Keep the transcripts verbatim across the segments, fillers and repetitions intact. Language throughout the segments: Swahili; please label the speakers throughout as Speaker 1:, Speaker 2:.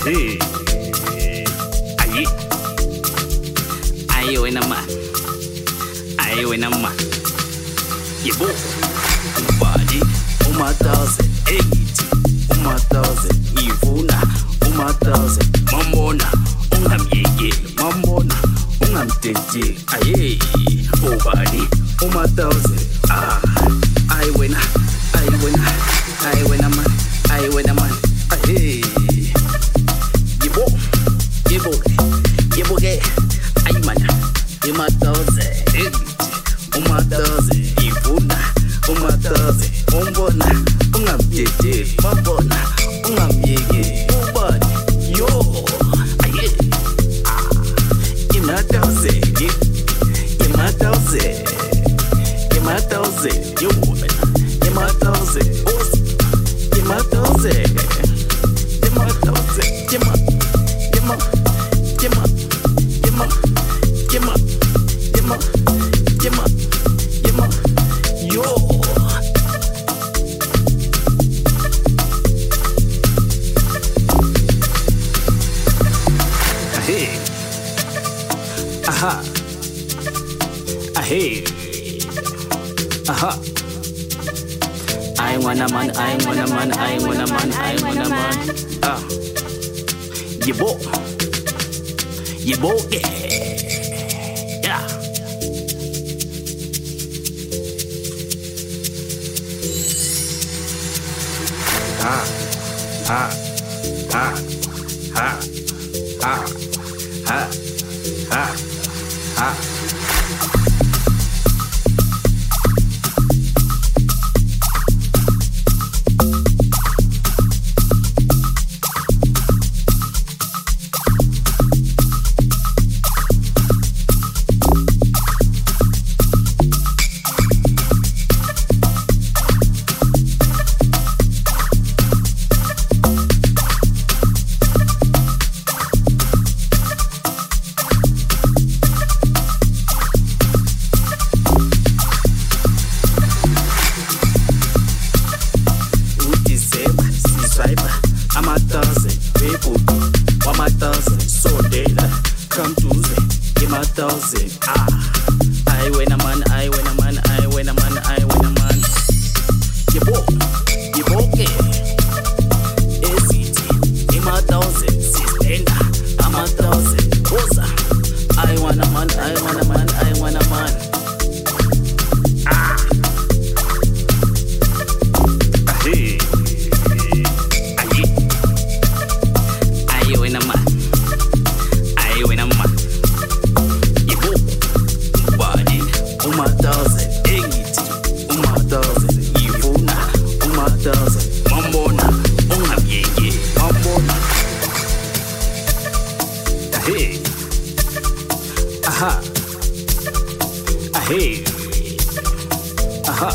Speaker 1: Hey. Aye. Aye wena man. Aye wena man. Yebo. Body umataze eighty. Umataze ivuna. Umataze mamona. Ungamyekeli mamona. Ungamtete. Aye. Body umataze. Ah. Aye wena. Aye wena. Aye wena man. Aye wena man. Aye. Yebo. Yebo. Yebo ke. Aye man. Umataze eighty. Umataze ivuna. Umataze umbona. Ungamtete mabona. Ungamyeke ubani. Yo. Aye. Ah. Umataze. Umataze. Umataze. Yo. Umataze. Os. Umataze. Umataze. Yema. Yema. Yema. Yema. Yema. Yema. Yema. Yema. Yo. Ahe. Aha. Ahe. Aha. I wanna man, I wanna man, I wanna man, I wanna man. Ah. Yebo. Yebo. Yeah. Ah. Ah. Ah. Ah. Ah. Ah. Ah. Ah. Amataze, people, Wamataze, so data, come to the Imataze, ah, I win a man, I win a man, I win a man, I win a man. Yebo, Yebo, is it? Imataze, Sistenda, Amataze, Rosa, I want a man, I want a man, I want a man. Ah, hey. Umataze eighty. Umataze ivuna. Umataze mamona. Ungamyeke mamona. Ahe. Aha. Ahe. Aha.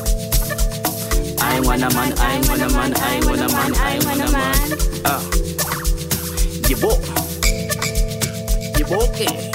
Speaker 1: I wanna man, I wanna man, I wanna man, I wanna man. Ah. Yebo. Yebo ke.